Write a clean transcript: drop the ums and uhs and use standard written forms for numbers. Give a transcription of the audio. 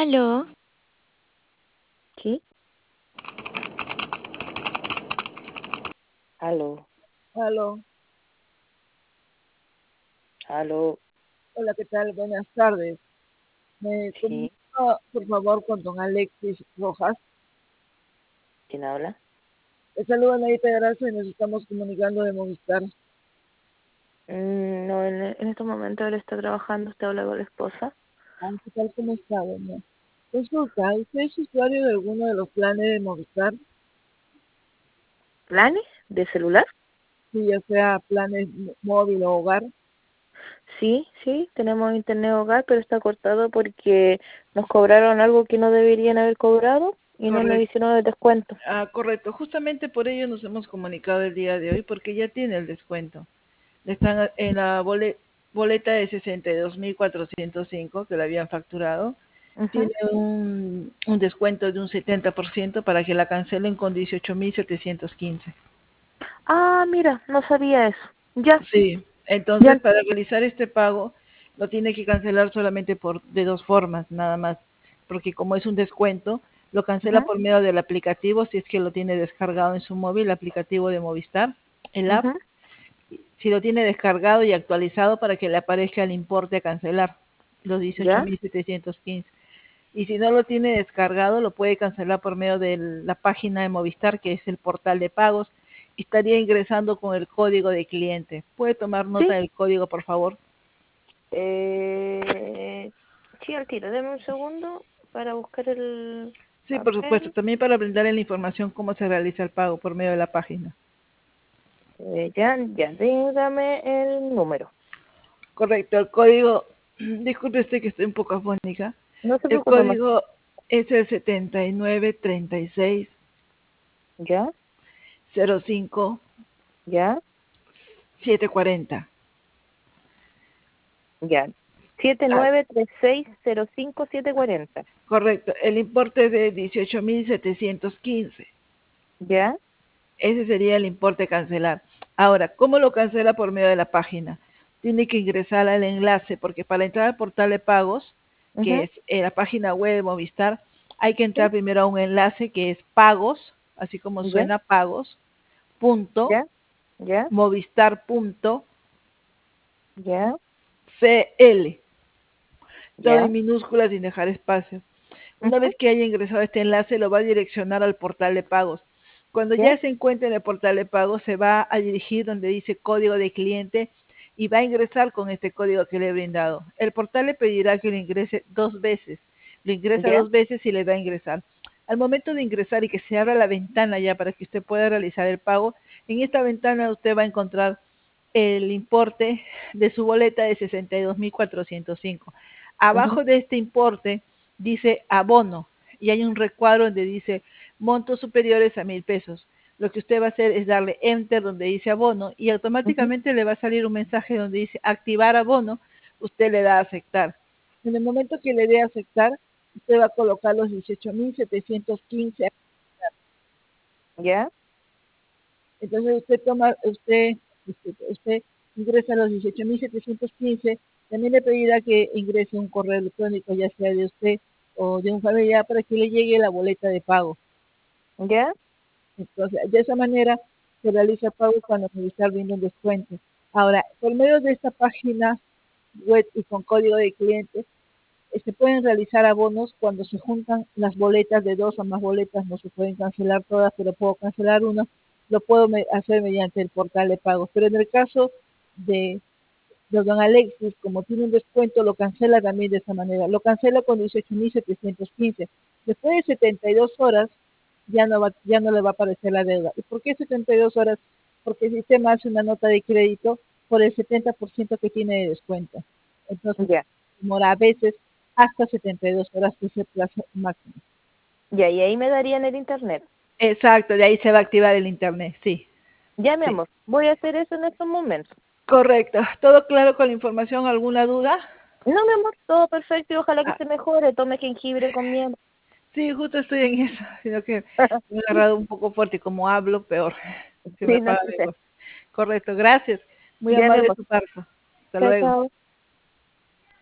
Aló, ¿Qué? Aló, Aló, aló, hola, ¿qué tal? Buenas tardes. Me sí, comunica, por favor, con don Alexis Rojas. ¿quién habla? Le saluda Nadita Gracia y nos estamos comunicando de Movistar. No, en estos momentos él está trabajando, usted habla con la esposa. Ah, ¿qué tal? ¿Cómo está, doña? Consulta, ¿usted es usuario de alguno de los planes de Movistar? ¿Planes de celular? Sí, ya sea planes móvil o hogar. Sí, sí, tenemos internet hogar, pero está cortado porque nos cobraron algo que no deberían haber cobrado y no nos Correcto. hicieron el descuento. Correcto. Justamente por ello nos hemos comunicado el día de hoy, porque ya tiene el descuento. Están en la boleta de 62.405 que le habían facturado. Ujú. Tiene un descuento de un 70% para que la cancelen con 18.715. Ah, mira, no sabía eso. Ya, Sí, entonces ya. para realizar este pago lo tiene que cancelar solamente de dos formas, nada más, porque como es un descuento, lo cancela Ujú, por medio del aplicativo, si es que lo tiene descargado en su móvil, el aplicativo de Movistar, el app, ujú. si lo tiene descargado y actualizado para que le aparezca el importe a cancelar, los Ya, 18.715. Y si no lo tiene descargado, lo puede cancelar por medio de la página de Movistar, que es el portal de pagos, y estaría ingresando con el código de cliente. ¿Puede tomar nota sí. del código, por favor? Eh, sí, al tiro. Deme un segundo para buscar el Sí, por supuesto. papel. También para brindarle la información cómo se realiza el pago por medio de la página. Ya, ya, dígame el número. Correcto, el código, disculpe usted que estoy un poco afónica. No se El preocupe más. código es el 7936 ¿Ya? 05 ¿Ya? 740. Ya. Siete Ah, nueve tres seis cero cinco siete cuarenta. correcto, el importe es de 18.715. ¿Ya? Ese sería el importe a cancelar. Ahora, ¿cómo lo cancela por medio de la página? Tiene que ingresar al enlace, porque para entrar al portal de pagos, que Ujú. es la página web de Movistar, hay que ¿Sí? entrar primero a un enlace que es pagos, así como ¿Ya? suena pagos, punto, ¿Ya? ¿Ya? movistar punto ¿Ya? cl, todo en ¿Ya? minúsculas sin dejar espacio. Una Ujú. vez que haya ingresado a este enlace, lo va a direccionar al portal de pagos. Cuando ¿Ya? ya se encuentre en el portal de pagos, se va a dirigir donde dice código de cliente y va a ingresar con este código que le he brindado. El portal le pedirá que lo ingrese dos veces. Lo ingresa ¿Ya? dos veces y le va a ingresar. Al momento de ingresar y que se abra la ventana ya para que usted pueda realizar el pago, en esta ventana usted va a encontrar el importe de su boleta de 62.405. Ujú. Abajo de este importe dice abono y hay un recuadro donde dice montos superiores a 1.000 pesos. Lo que usted va a hacer es darle enter donde dice abono y Ujú. automáticamente le va a salir un mensaje donde dice activar abono. Usted le da a aceptar. En el momento que le dé a aceptar, usted va a colocar los 18.715. ¿Ya? Entonces usted ingresa los 18.715. También le pedirá que ingrese un correo electrónico, ya sea de usted o de un familiar, para que le llegue la boleta de pago. ¿Ya? Entonces, de esa manera se realiza pago cuando Movistar brinda un descuento. Ahora, por medio de esta página web y con código de cliente, se pueden realizar abonos cuando se juntan las boletas de dos o más boletas, no se pueden cancelar todas, pero puedo cancelar una, lo puedo hacer mediante el portal de pagos. Pero en el caso de, de don Alexis, como tiene un descuento, lo cancela también de esa manera. Lo cancela con 18.715. Después de 72 horas, ya no le va a aparecer la deuda. ¿Y por qué 72 horas? Porque el sistema hace una nota de crédito por el 70% que tiene de descuento. Entonces, ¿Ya? demora a veces hasta 72 horas, que es el plazo máximo. ¿Ya? Y ahí me darían el internet. Exacto, de ahí se va a activar el internet, sí, Ya, mi sí. amor. Voy a hacer eso en estos momentos. Correcto. ¿Todo claro con la información? ¿Alguna duda? No, mi amor, todo perfecto y ojalá que Ah, se mejore. Tome jengibre con miel. sí, justo estoy en eso, sino que me he agarrado un poco fuerte y como hablo, peor. Se me Sí, no apaga la sé. voz. Correcto, gracias. Muy Ya, mi amable de amor. tu parte. Hasta Chao, luego. chao.